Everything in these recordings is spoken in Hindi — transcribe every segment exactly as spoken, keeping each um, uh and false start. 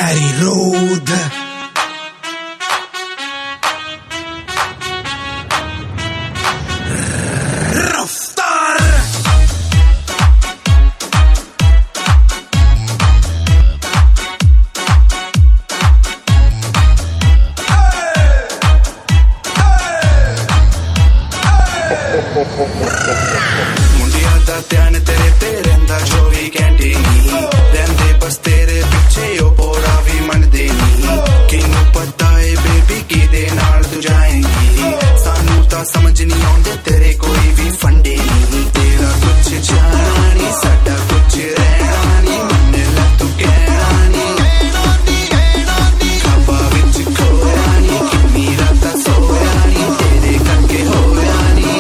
Harry Road. मुंडिया दा ध्यान तेरे ते रहिंदा चौबी घंटे नी रहिंदे बस तेरे पिछे ओ पोड़ा भी मनदे नी किनू पता है बेबी किदे नाल तू जाएगी सानू तां समझ नहीं आउंदे तेरे कोई भी फंडे नी तेरा कुछ जाना नी साडा कुछ रहना नी मन्ने ला तू कहना नी खबा विच खोया नी किन्नी रातां सोया नी तेरे करके होया नी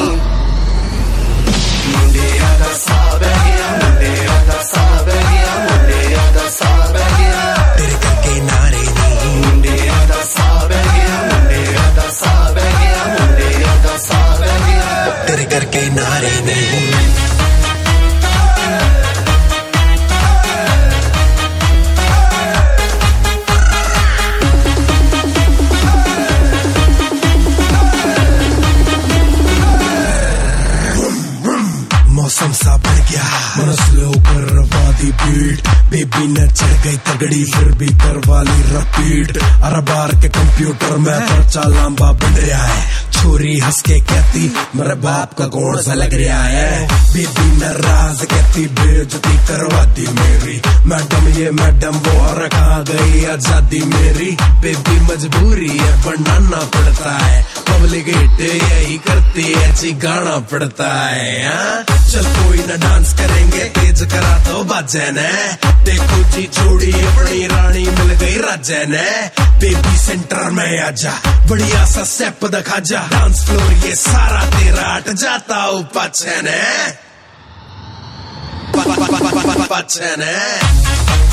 मुंडिया दा साब है गया मुंडिया दा साब है गया मुंडिया दा साब है गया तेरे करके नारे नहीं मुंडिया दा साब है गया मुंडिया दा साब है गया मुंडिया दा साब है गया तेरे करके नारे नहीं मौसम सा बढ़ गया मन स्लो कर वादी बीट बेबी ने चढ़ गई तगड़ी फिर भी करवाली रिपीट अरे बार के कंप्यूटर में पर्चा लंबा बन रहा है छोरी हंस के कहती मेरे बाप का कौन सा लग रहा है बेबी ने राज कहती बेइज्जती करवा दी मेरी मैडम ये मैडम वो और कहाँ गई आजादी मेरी बेबी मजबूरी है बनाना पड़ता है पब्लिक हिट यही करती है जी गाना पड़ता है हा? चल कोई ना डांस करेंगे तेज करा तो बाजे ने देखो जी जोड़ी अपनी रानी मिल गई राजे ने बेबी सेंटर में आजा बढ़िया सा स्टेप दिखा जा डांस फ्लोर ये सारा तेरा हट जाता हूँ पाछे ने पाछे ने